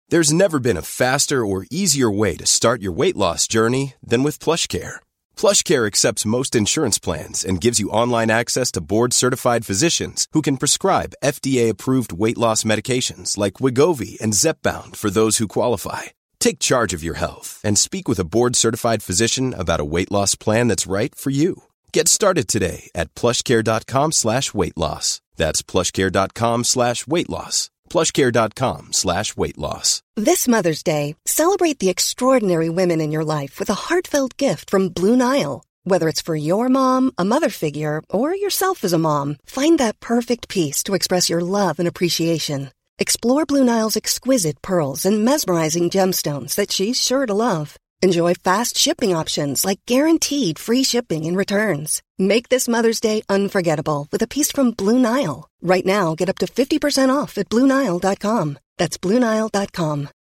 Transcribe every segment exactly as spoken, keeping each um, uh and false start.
There's never been a faster or easier way to start your weight loss journey than with PlushCare. PlushCare accepts most insurance plans and gives you online access to board-certified physicians who can prescribe F D A-approved weight loss medications like Wegovy and Zepbound for those who qualify. Take charge of your health and speak with a board-certified physician about a weight loss plan that's right for you. Get started today at plushcare.com slash weight loss. That's plushcare.com slash weight loss. plushcare.com slash weight loss. This Mother's Day, celebrate the extraordinary women in your life with a heartfelt gift from Blue Nile. Whether it's for your mom, a mother figure, or yourself as a mom, find that perfect piece to express your love and appreciation. Explore Blue Nile's exquisite pearls and mesmerizing gemstones that she's sure to love. Enjoy fast shipping options like guaranteed free shipping and returns. Make this Mother's Day unforgettable with a piece from Blue Nile. Right now, get up to fifty percent off at Blue Nile dot com. That's Blue Nile dot com.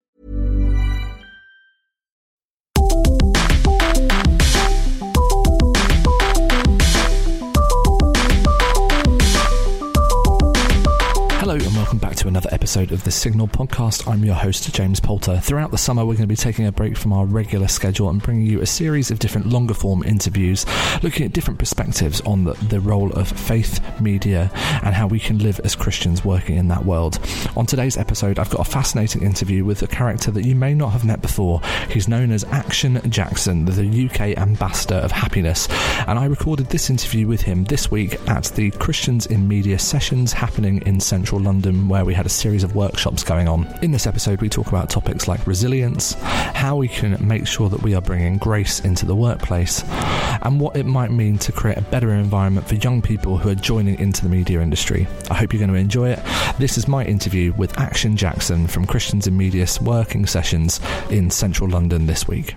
Hello and welcome back to another episode of the Signal Podcast. I'm your host, James Poulter. Throughout the summer, we're going to be taking a break from our regular schedule and bringing you a series of different longer form interviews, looking at different perspectives on the, the role of faith, media, and how we can live as Christians working in that world. On today's episode, I've got a fascinating interview with a character that you may not have met before. He's known as Action Jackson, the U K ambassador of happiness, and I recorded this interview with him this week at the Christians in Media sessions happening in Central London, where we had a series of workshops going on. In this episode, we talk about topics like resilience, how we can make sure that we are bringing grace into the workplace, and what it might mean to create a better environment for young people who are joining into the media industry. I hope you're going to enjoy it. This is my interview with Action Jackson from Christians in Media's working sessions in Central London this week.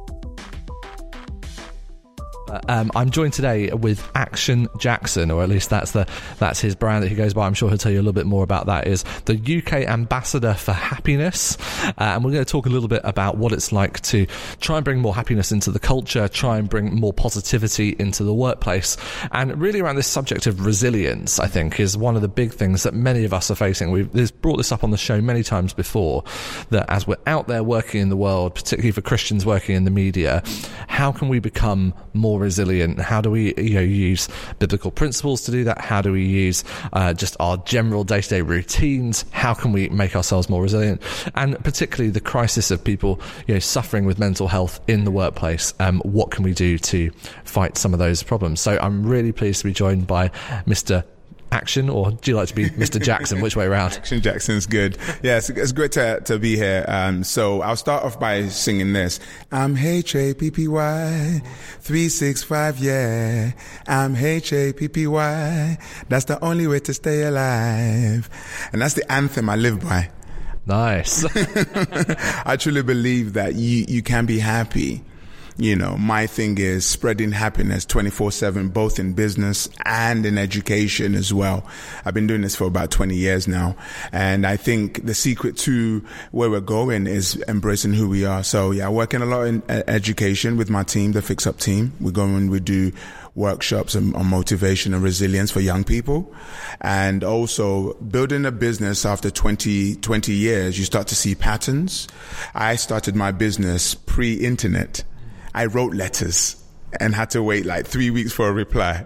Um, I'm joined today with Action Jackson, or at least that's the that's his brand that he goes by. I'm sure he'll tell you a little bit more about that. Is the U K ambassador for happiness, uh, and we're going to talk a little bit about what it's like to try and bring more happiness into the culture, try and bring more positivity into the workplace, and really around this subject of resilience. I think is one of the big things that many of us are facing. We've brought this up on the show many times before, that as we're out there working in the world, particularly for Christians working in the media, how can we become more resilient? How do we, you know, use biblical principles to do that? How do we use uh, just our general day-to-day routines? How can we make ourselves more resilient? And particularly the crisis of people, you know, suffering with mental health in the workplace. Um, what can we do to fight some of those problems? So I'm really pleased to be joined by Mister Action, or do you like to be Mister Jackson? Which way around? Action Jackson's good. Yeah, it's, it's great to to be here. Um, so I'll start off by singing this. I'm H A P P Y three six five, yeah. I'm H A P P Y. That's the only way to stay alive. And that's the anthem I live by. Nice. I truly believe that you, you can be happy. You know, my thing is spreading happiness twenty-four seven, both in business and in education as well. I've been doing this for about twenty years now. And I think the secret to where we're going is embracing who we are. So yeah, working a lot in education with my team, the Fix Up team. We go and we do workshops on, on motivation and resilience for young people. And also building a business after twenty, twenty years, you start to see patterns. I started my business pre-internet. I wrote letters and had to wait like three weeks for a reply.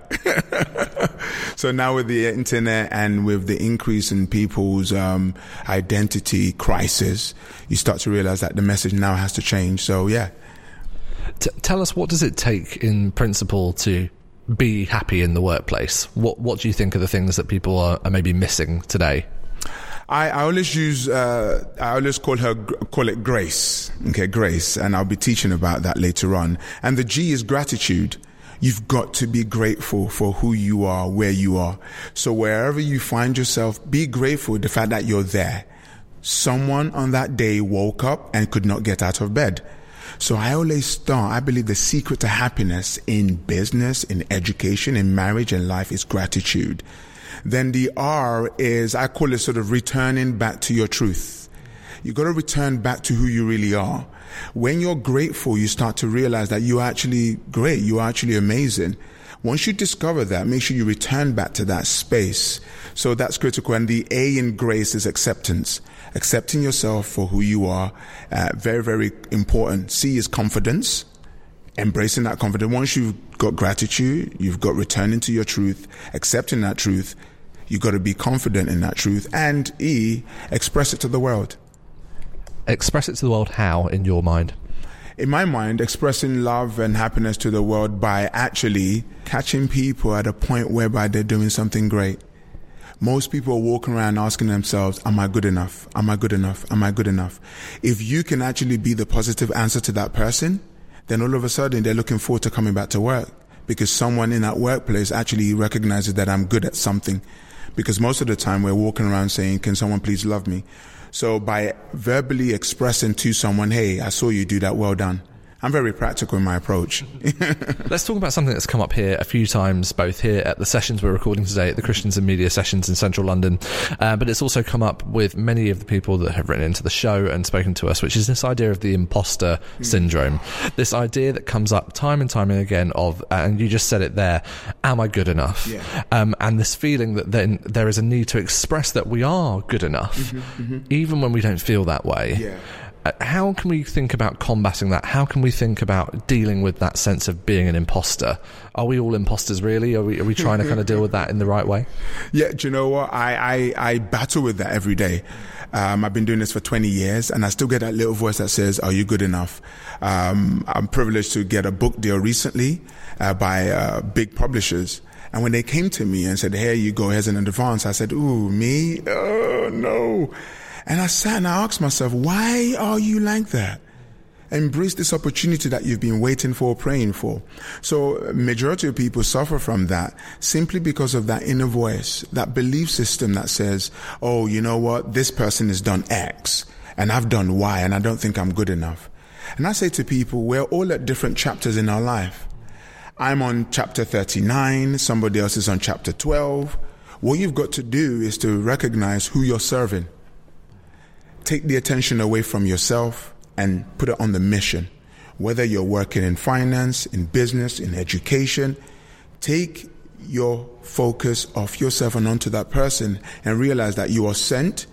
So now with the internet and with the increase in people's um, identity crisis, you start to realize that the message now has to change. So yeah. T- tell us, what does it take in principle to be happy in the workplace? What What do you think are the things that people are, are maybe missing today? I, I always use, uh, I always call her, call it grace. Okay, grace. And I'll be teaching about that later on. And the G is gratitude. You've got to be grateful for who you are, where you are. So wherever you find yourself, be grateful for the fact that you're there. Someone on that day woke up and could not get out of bed. So I always start, I believe the secret to happiness in business, in education, in marriage and life is gratitude. Then the R is, I call it sort of returning back to your truth. You got to return back to who you really are. When you're grateful, you start to realize that you're actually great. You're actually amazing. Once you discover that, make sure you return back to that space. So that's critical. And the A in grace is acceptance. Accepting yourself for who you are. Uh, very, very important. C is confidence. Embracing that confidence. Once you've got gratitude, you've got returning to your truth, accepting that truth, you've got to be confident in that truth. And E, express it to the world. Express it to the world how, in your mind? In my mind, expressing love and happiness to the world by actually catching people at a point whereby they're doing something great. Most people are walking around asking themselves, am I good enough? Am I good enough? Am I good enough? If you can actually be the positive answer to that person, then all of a sudden they're looking forward to coming back to work because someone in that workplace actually recognizes that I'm good at something. Because most of the time we're walking around saying, can someone please love me? So by verbally expressing to someone, hey, I saw you do that, well done. I'm very practical in my approach. Let's talk about something that's come up here a few times, both here at the sessions we're recording today at the Christians and Media Sessions in central London, uh, but it's also come up with many of the people that have written into the show and spoken to us, which is this idea of the imposter mm. syndrome. This idea that comes up time and time and again of, uh, and you just said it there, am I good enough? Yeah. Um, and this feeling that then there is a need to express that we are good enough, mm-hmm, mm-hmm. even when we don't feel that way. Yeah. How can we think about combating that? How can we think about dealing with that sense of being an imposter? Are we all imposters, really? Are we, are we trying to kind of deal with that in the right way? Yeah, do you know what? I, I, I battle with that every day. Um, I've been doing this for twenty years, and I still get that little voice that says, are you good enough? Um, I'm privileged to get a book deal recently uh, by uh, big publishers. And when they came to me and said, here you go, here's an advance, I said, ooh, me? Oh, no. And I sat and I asked myself, why are you like that? Embrace this opportunity that you've been waiting for, praying for. So majority of people suffer from that simply because of that inner voice, that belief system that says, oh, you know what? This person has done X and I've done Y and I don't think I'm good enough. And I say to people, we're all at different chapters in our life. I'm on chapter thirty-nine. Somebody else is on chapter twelve. What you've got to do is to recognize who you're serving. Take the attention away from yourself and put it on the mission. Whether you're working in finance, in business, in education, take your focus off yourself and onto that person and realize that you are sent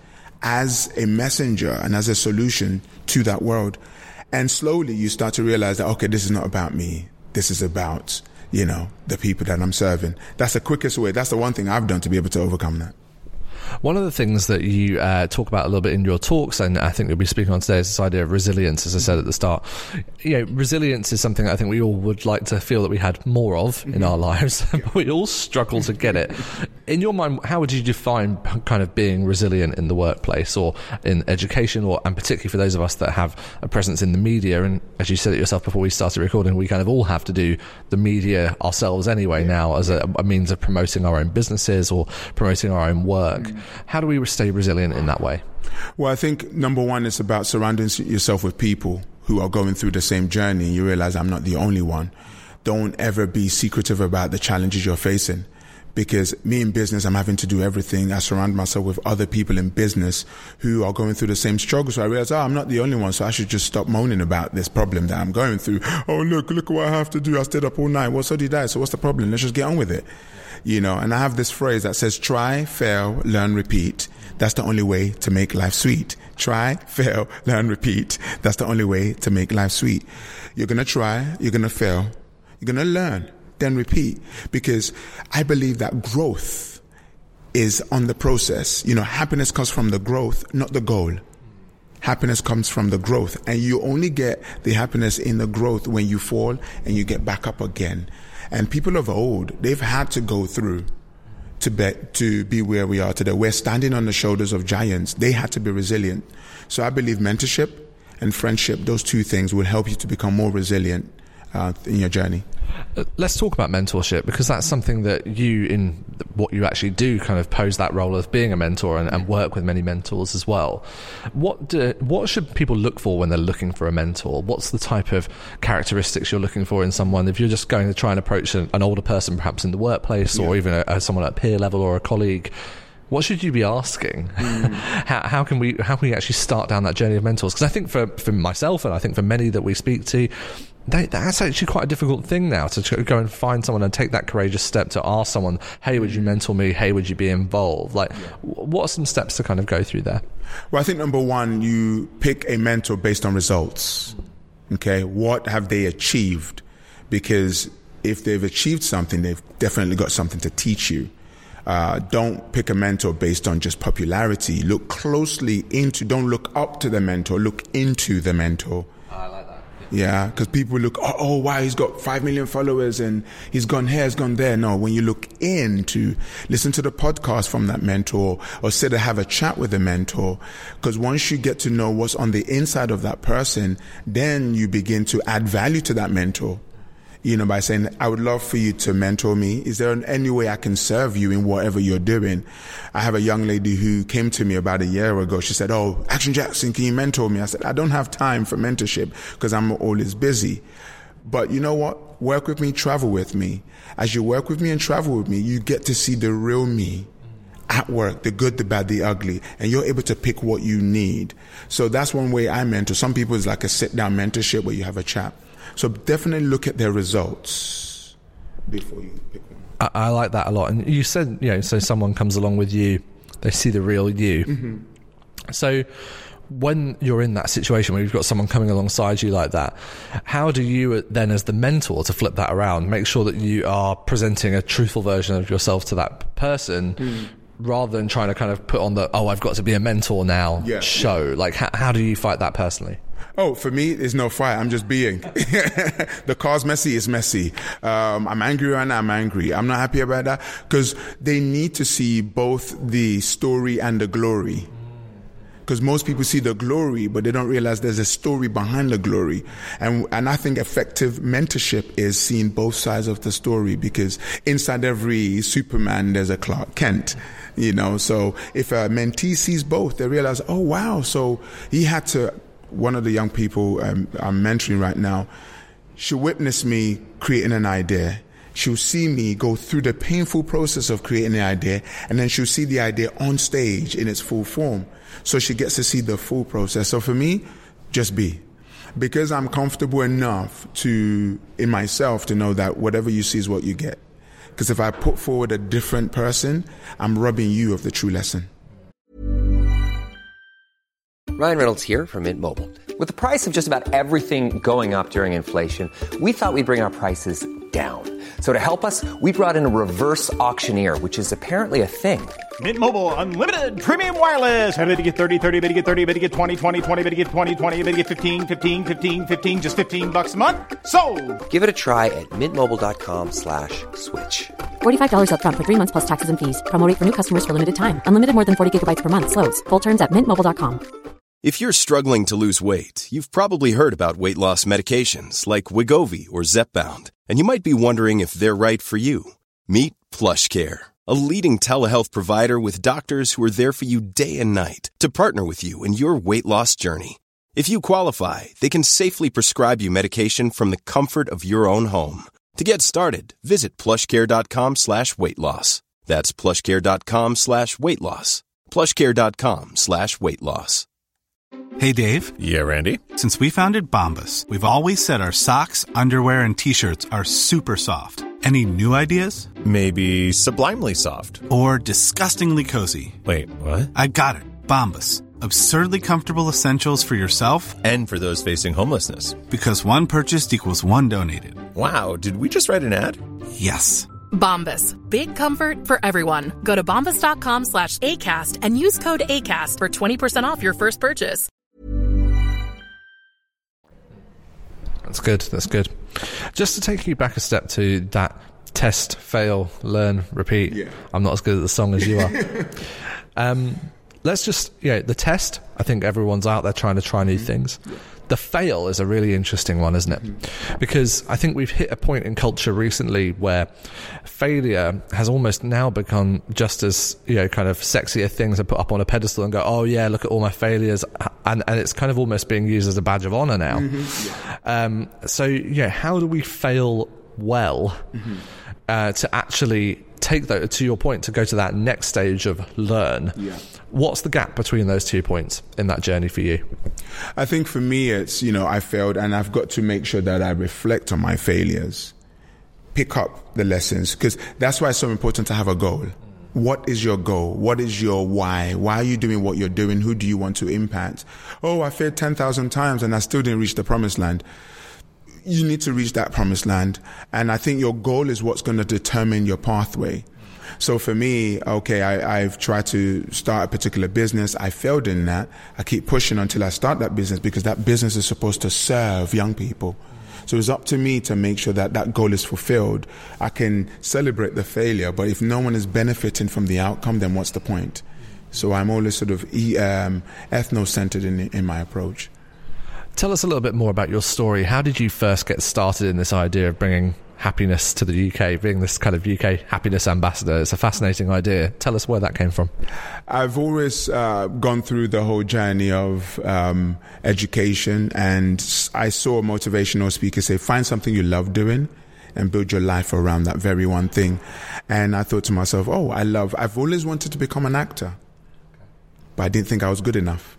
as a messenger and as a solution to that world. And slowly you start to realize that, okay, this is not about me. This is about, you know, the people that I'm serving. That's the quickest way. That's the one thing I've done to be able to overcome that. One of the things that you uh, talk about a little bit in your talks, and I think you'll be speaking on today, is this idea of resilience, as I said at the start. You know, resilience is something I think we all would like to feel that we had more of mm-hmm. in our lives, but we all struggle to get it. In your mind, how would you define kind of being resilient in the workplace or in education, or and particularly for those of us that have a presence in the media? And as you said it yourself before we started recording, we kind of all have to do the media ourselves anyway yeah. now as a, a means of promoting our own businesses or promoting our own work. Mm-hmm. How do we stay resilient in that way? Well, I think number one is about surrounding yourself with people who are going through the same journey. You realize I'm not the only one. Don't ever be secretive about the challenges you're facing. Because me in business, I'm having to do everything. I surround myself with other people in business who are going through the same struggles. So I realize, oh, I'm not the only one. So I should just stop moaning about this problem that I'm going through. Oh, look, look what I have to do. I stayed up all night. Well, so did I. So what's the problem? Let's just get on with it. You know, and I have this phrase that says, try, fail, learn, repeat. That's the only way to make life sweet. Try, fail, learn, repeat. That's the only way to make life sweet. You're going to try, you're going to fail, you're going to learn, then repeat. Because I believe that growth is on the process. You know, happiness comes from the growth, not the goal. Happiness comes from the growth. And you only get the happiness in the growth when you fall and you get back up again. And people of old, they've had to go through to be, to be where we are today. We're standing on the shoulders of giants. They had to be resilient. So I believe mentorship and friendship, those two things will help you to become more resilient uh, in your journey. Let's talk about mentorship, because that's something that you, in what you actually do, kind of pose that role of being a mentor and, and work with many mentors as well. What do, what should people look for when they're looking for a mentor? What's the type of characteristics you're looking for in someone? If you're just going to try and approach an, an older person, perhaps in the workplace, yeah. or even a, a, someone at peer level or a colleague, what should you be asking? Mm. how, how can we how can we actually start down that journey of mentors? Because I think for, for myself, and I think for many that we speak to, they, that's actually quite a difficult thing now, to go and find someone and take that courageous step to ask someone, hey, would you mentor me? Hey, would you be involved? Like, yeah. what are some steps to kind of go through there? Well, I think number one, you pick a mentor based on results. Okay, what have they achieved? Because if they've achieved something, they've definitely got something to teach you. Uh, don't pick a mentor based on just popularity. Look closely into, don't look up to the mentor, look into the mentor. Oh, I like that. Yeah, because people look, oh, oh, wow, he's got five million followers and he's gone here, he's gone there. No, when you look into, listen to the podcast from that mentor, or sit and have a chat with the mentor, because once you get to know what's on the inside of that person, then you begin to add value to that mentor. You know, by saying, I would love for you to mentor me. Is there any way I can serve you in whatever you're doing? I have a young lady who came to me about a year ago. She said, oh, Action Jackson, can you mentor me? I said, I don't have time for mentorship because I'm always busy. But you know what? Work with me, travel with me. As you work with me and travel with me, you get to see the real me at work, the good, the bad, the ugly, and you're able to pick what you need. So that's one way I mentor. Some people it's like a sit-down mentorship where you have a chat. So definitely look at their results before you pick one. I, I like that a lot. And you said, you know, so someone comes along with you, they see the real you. Mm-hmm. So when you're in that situation where you've got someone coming alongside you like that, how do you then, as the mentor, to flip that around, make sure that you are presenting a truthful version of yourself to that person, mm. rather than trying to kind of put on the, oh, I've got to be a mentor now yeah, show? Yeah. Like, how, how do you fight that personally? Oh, for me, there's no fight. I'm just being. The car's messy, it's messy. Um, I'm angry right now, I'm angry. I'm not happy about that, because they need to see both the story and the glory. Because most people see the glory, but they don't realize there's a story behind the glory. And and I think effective mentorship is seeing both sides of the story, because inside every Superman, there's a Clark Kent. You know, so if a mentee sees both, they realize, oh, wow, so he had to... One of the young people um, I'm mentoring right now, she'll witness me creating an idea. She'll see me go through the painful process of creating the idea, and then she'll see the idea on stage in its full form. So she gets to see the full process. So for me, just be. Because I'm comfortable enough to, in myself, to know that whatever you see is what you get. Because if I put forward a different person, I'm robbing you of the true lesson. Ryan Reynolds here from Mint Mobile. With the price of just about everything going up during inflation, we thought we'd bring our prices down. So to help us, we brought in a reverse auctioneer, which is apparently a thing. Mint Mobile Unlimited Premium Wireless. How to get thirty, thirty, how to get thirty, how to get twenty, twenty, twenty, how to get twenty, twenty, how to get fifteen, fifteen, fifteen, fifteen, just fifteen bucks a month? Sold! Give it a try at mintmobile.com slash switch. forty-five dollars up front for three months plus taxes and fees. Promo rate for new customers for limited time. Unlimited more than forty gigabytes per month. Slows full terms at mint mobile dot com. If you're struggling to lose weight, you've probably heard about weight loss medications like Wegovy or Zepbound, and you might be wondering if they're right for you. Meet PlushCare, a leading telehealth provider with doctors who are there for you day and night to partner with you in your weight loss journey. If you qualify, they can safely prescribe you medication from the comfort of your own home. To get started, visit plushcare.com slash weight loss. That's plushcare.com slash weight loss. plushcare.com slash weight loss. Hey, Dave. Yeah, Randy. Since we founded Bombas, we've always said our socks, underwear, and T-shirts are super soft. Any new ideas? Maybe sublimely soft. Or disgustingly cozy. Wait, what? I got it. Bombas. Absurdly comfortable essentials for yourself and for those facing homelessness. Because one purchased equals one donated. Wow, did we just write an ad? Yes. Bombas. Big comfort for everyone. Go to bombas.com slash ACAST and use code ACAST for twenty percent off your first purchase. That's good. That's good. Just to take you back a step to that test, fail, learn, repeat. Yeah. I'm not as good at the song as you are. um, let's just, you know, the test, I think everyone's out there trying to try new mm-hmm. things. Yeah. The fail is a really interesting one, isn't it? Mm-hmm. Because I think we've hit a point in culture recently where failure has almost now become just as, you know, kind of sexy a thing to put up on a pedestal and go, oh yeah, look at all my failures. And, and it's kind of almost being used as a badge of honor now. Mm-hmm. Yeah. Um, so, yeah, how do we fail well mm-hmm. uh, to actually take that, to your point, to go to that next stage of learn. Yeah. What's the gap between those two points in that journey for you? I think for me, it's, you know, I failed and I've got to make sure that I reflect on my failures, pick up the lessons, because that's why it's so important to have a goal. What is your goal? What is your why? Why are you doing what you're doing? Who do you want to impact? Oh, I failed ten thousand times and I still didn't reach the promised land. You need to reach that promised land. And I think your goal is what's going to determine your pathway. So for me, okay, I, I've tried to start a particular business. I failed in that. I keep pushing until I start that business because that business is supposed to serve young people. So it's up to me to make sure that that goal is fulfilled. I can celebrate the failure, but if no one is benefiting from the outcome, then what's the point? So I'm always sort of um, ethno-centered in, in my approach. Tell us a little bit more about your story. How did you first get started in this idea of bringing happiness to the U K, being this kind of U K happiness ambassador? It's a fascinating idea. Tell us where that came from. I've always uh, gone through the whole journey of um, education, and I saw a motivational speaker say, find something you love doing and build your life around that very one thing. And I thought to myself, oh, I love, I've always wanted to become an actor, but I didn't think I was good enough.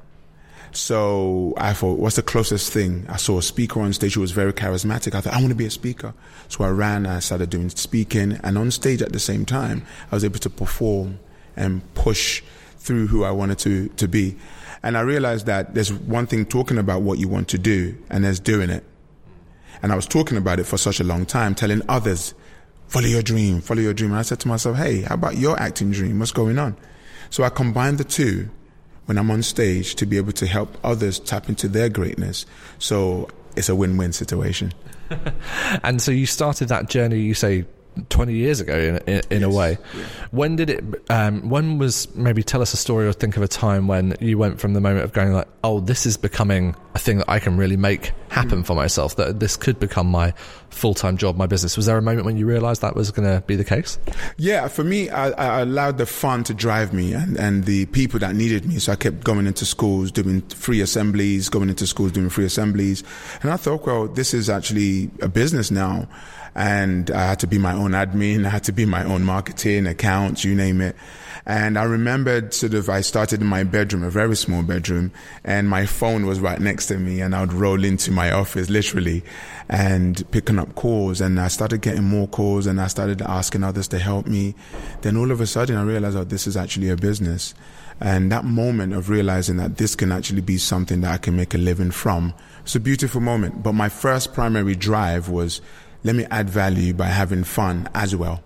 So I thought, what's the closest thing? I saw a speaker on stage who was very charismatic. I thought, I want to be a speaker. So I ran, I started doing speaking, and on stage at the same time, I was able to perform and push through who I wanted to, to be. And I realized that there's one thing talking about what you want to do, and there's doing it. And I was talking about it for such a long time, telling others, follow your dream, follow your dream. And I said to myself, hey, how about your acting dream? What's going on? So I combined the two when I'm on stage to be able to help others tap into their greatness. So it's a win-win situation. And so you started that journey, you say, twenty years ago in, in, in yes. a way. Yeah. When did it, um, when was, maybe tell us a story or think of a time when you went from the moment of going like, oh, this is becoming a thing that I can really make happen mm. for myself, that this could become my full-time job, my business. Was there a moment when you realized that was going to be the case? Yeah, for me, I, I allowed the fun to drive me and, and the people that needed me. So I kept going into schools, doing free assemblies, going into schools, doing free assemblies. And I thought, well, this is actually a business now. And I had to be my own admin. I had to be my own marketing, accounts, you name it. And I remembered sort of, I started in my bedroom, a very small bedroom, and my phone was right next to me, and I would roll into my office, literally, and picking up calls. And I started getting more calls, and I started asking others to help me. Then all of a sudden I realized, oh, this is actually a business. And that moment of realizing that this can actually be something that I can make a living from, it's a beautiful moment. But my first primary drive was, let me add value by having fun as well.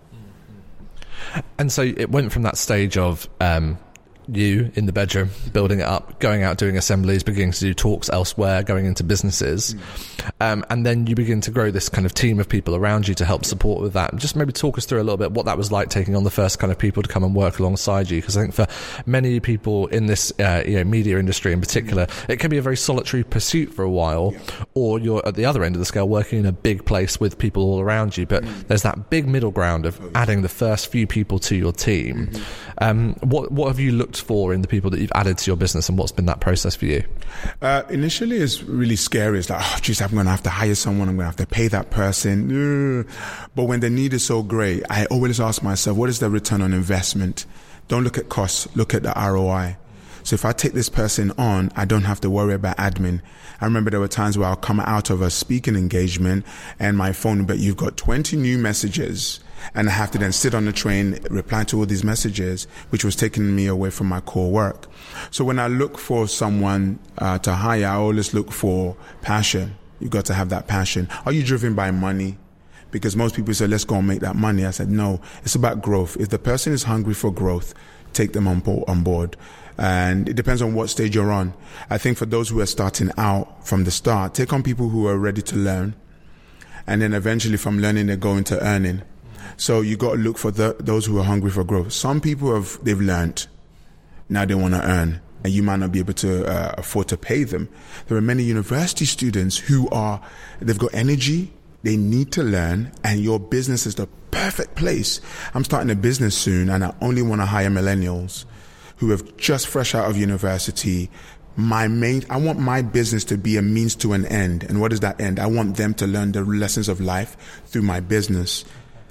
And so it went from that stage of um, you in the bedroom, building it up, going out doing assemblies, beginning to do talks elsewhere, going into businesses. Mm. Um, and then you begin to grow this kind of team of people around you to help support with that. Just maybe talk us through a little bit what that was like, taking on the first kind of people to come and work alongside you. Because I think for many people in this uh, you know, media industry in particular, mm. it can be a very solitary pursuit for a while, yeah. or you're at the other end of the scale working in a big place with people all around you. But mm. there's that big middle ground of oh, adding the first few people to your team. Mm-hmm. Um, what, what have you looked for in the people that you've added to your business, and what's been that process for you? Uh, initially, it's really scary. It's like, oh, geez, I'm going to have to hire someone. I'm going to have to pay that person. But when the need is so great, I always ask myself, what is the return on investment? Don't look at costs, look at the R O I. So if I take this person on, I don't have to worry about admin. I remember there were times where I'll come out of a speaking engagement and my phone, but you've got twenty new messages. And I have to then sit on the train, reply to all these messages, which was taking me away from my core work. So when I look for someone uh, to hire, I always look for passion. You've got to have that passion. Are you driven by money? Because most people say, let's go and make that money. I said, no, it's about growth. If the person is hungry for growth, take them on board. And it depends on what stage you're on. I think for those who are starting out from the start, take on people who are ready to learn. And then eventually from learning, they go into earning. So you got to look for the, those who are hungry for growth. Some people have, they've learned. Now they want to earn. And you might not be able to uh, afford to pay them. There are many university students who are, they've got energy, they need to learn, and your business is the perfect place. I'm starting a business soon, and I only want to hire millennials who have just fresh out of university. My main, I want my business to be a means to an end. And what is that end? I want them to learn the lessons of life through my business.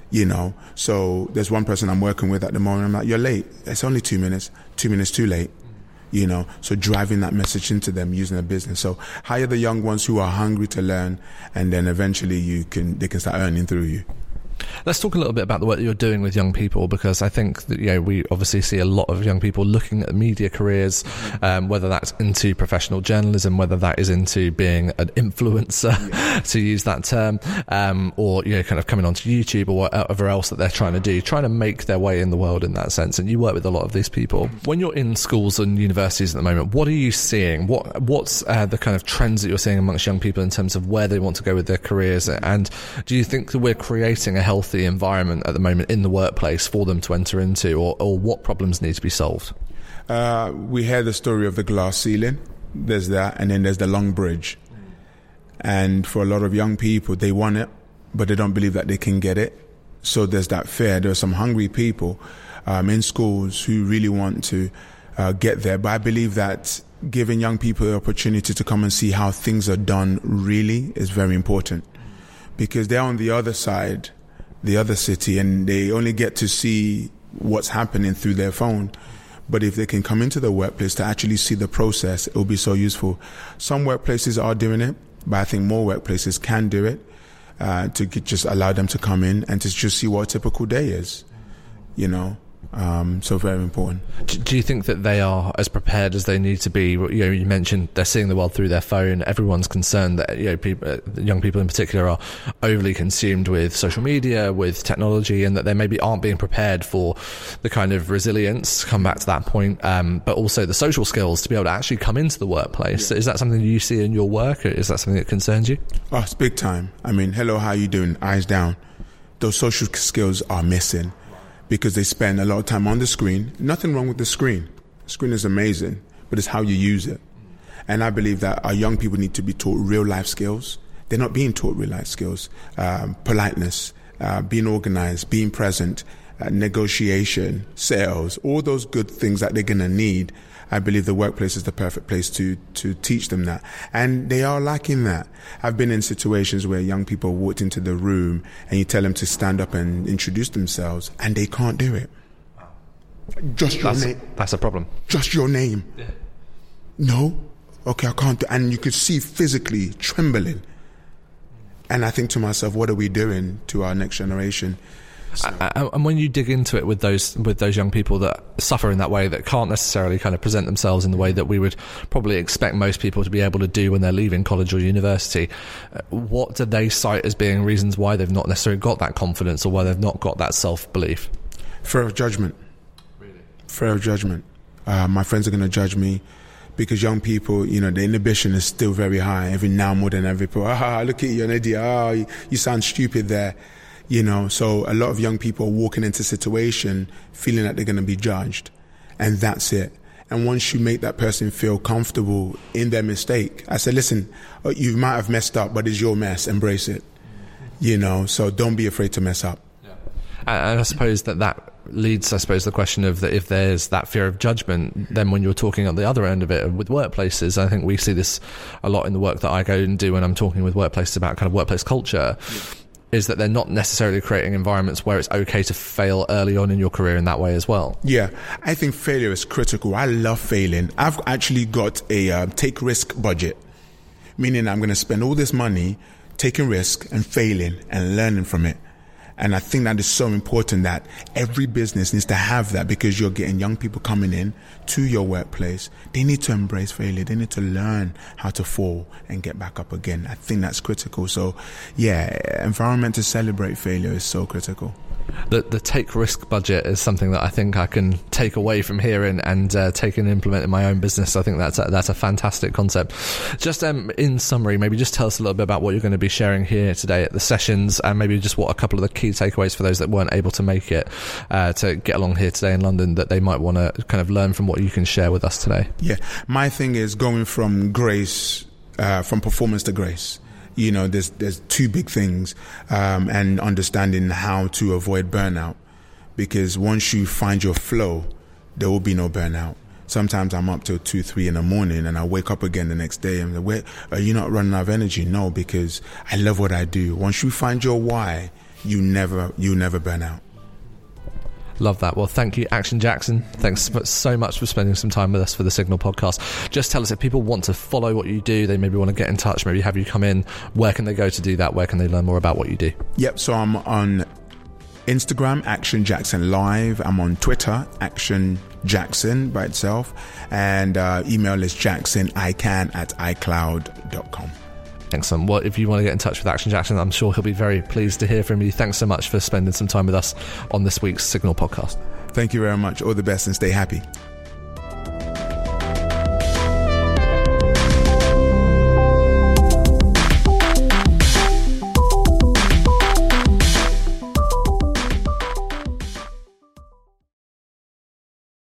You know, so there's one person I'm working with at the moment. I'm like, you're late. It's only two minutes. Two minutes too late. You know, so driving that message into them using a business. So hire the young ones who are hungry to learn, and then eventually you can they can start earning through you. Let's talk a little bit about the work that you're doing with young people, because I think that, you know, we obviously see a lot of young people looking at media careers, um, whether that's into professional journalism, whether that is into being an influencer, yeah. to use that term, um, or, you know, kind of coming onto YouTube or whatever else that they're trying to do, trying to make their way in the world in that sense. And you work with a lot of these people. When you're in schools and universities at the moment, what are you seeing? What What's uh, the kind of trends that you're seeing amongst young people in terms of where they want to go with their careers? And do you think that we're creating a healthy environment at the moment in the workplace for them to enter into, or, or what problems need to be solved? Uh, we hear the story of the glass ceiling. There's that, and then there's the long bridge. And for a lot of young people, they want it, but they don't believe that they can get it. So there's that fear. There are some hungry people um, in schools who really want to uh, get there. But I believe that giving young people the opportunity to come and see how things are done really is very important, because they're on the other side, the other city, and they only get to see what's happening through their phone. But if they can come into the workplace to actually see the process, it will be so useful. Some workplaces are doing it, but I think more workplaces can do it, uh, to get, just allow them to come in and to just see what a typical day is, you know. Um, so very important. Do you think that they are as prepared as they need to be? You know, you mentioned they're seeing the world through their phone. Everyone's concerned that, you know, people, young people in particular, are overly consumed with social media, with technology, and that they maybe aren't being prepared for the kind of resilience, come back to that point, um, but also the social skills to be able to actually come into the workplace. Yeah. Is that something you see in your work? Or is that something that concerns you? Oh, it's big time. I mean, hello, how you doing? Eyes down. Those social skills are missing, because they spend a lot of time on the screen. Nothing wrong with the screen. The screen is amazing, but it's how you use it. And I believe that our young people need to be taught real life skills. They're not being taught real life skills. Um, politeness, uh, being organized, being present, uh, negotiation, sales, all those good things that they're going to need. I believe the workplace is the perfect place to, to teach them that. And they are lacking that. I've been in situations where young people walked into the room and you tell them to stand up and introduce themselves, and they can't do it. Just your that's, name. That's a problem. Just your name. Yeah. No? Okay, I can't do it. And you could see physically trembling. And I think to myself, what are we doing to our next generation? So. And when you dig into it with those with those young people that suffer in that way, that can't necessarily kind of present themselves in the way that we would probably expect most people to be able to do when they're leaving college or university, what do they cite as being reasons why they've not necessarily got that confidence, or why they've not got that self-belief? Fear of judgment. Really? Fear of judgment. Uh, my friends are going to judge me, because young people, you know, the inhibition is still very high. Every now more than every people, ah, look at you, an idiot. Ah, you, you sound stupid there. You know, so a lot of young people are walking into a situation feeling that they're going to be judged, and that's it. And once you make that person feel comfortable in their mistake, I said, listen, you might have messed up, but it's your mess. Embrace it. You know, so don't be afraid to mess up. Yeah. And I suppose that that leads, I suppose, the question of that if there's that fear of judgment, then when you're talking at the other end of it with workplaces, I think we see this a lot in the work that I go and do when I'm talking with workplaces about kind of workplace culture. Yeah. Is that they're not necessarily creating environments where it's okay to fail early on in your career in that way as well. Yeah, I think failure is critical. I love failing. I've actually got a uh, take risk budget, meaning I'm going to spend all this money taking risk and failing and learning from it. And I think that is so important that every business needs to have that, because you're getting young people coming in to your workplace. They need to embrace failure. They need to learn how to fall and get back up again. I think that's critical. So, yeah, environment to celebrate failure is so critical. The, the take risk budget is something that I think I can take away from here and, and uh, take and implement in my own business. I think that's a, that's a fantastic concept. Just um, in summary, maybe just tell us a little bit about what you're going to be sharing here today at the sessions, and maybe just what a couple of the key takeaways for those that weren't able to make it uh, to get along here today in London, that they might want to kind of learn from what you can share with us today. Yeah, my thing is going from grace, uh, from performance to grace. You know, there's there's two big things, um, and understanding how to avoid burnout, because once you find your flow, there will be no burnout. Sometimes I'm up till two, three in the morning, and I wake up again the next day and where are you not running out of energy? No, because I love what I do. Once you find your why, you never you never burn out. Love that. Well, thank you, Action Jackson. Thanks so much for spending some time with us for the Signal podcast. Just tell us, if people want to follow what you do, they maybe want to get in touch, maybe have you come in, where can they go to do that? Where can they learn more about what you do? Yep, so I'm on Instagram, Action Jackson Live. I'm on Twitter, Action Jackson by itself. And uh, email is jacksonican at icloud dot com. Excellent. Well, if you want to get in touch with Action Jackson, I'm sure he'll be very pleased to hear from you. Thanks so much for spending some time with us on this week's Signal podcast. Thank you very much. All the best and stay happy.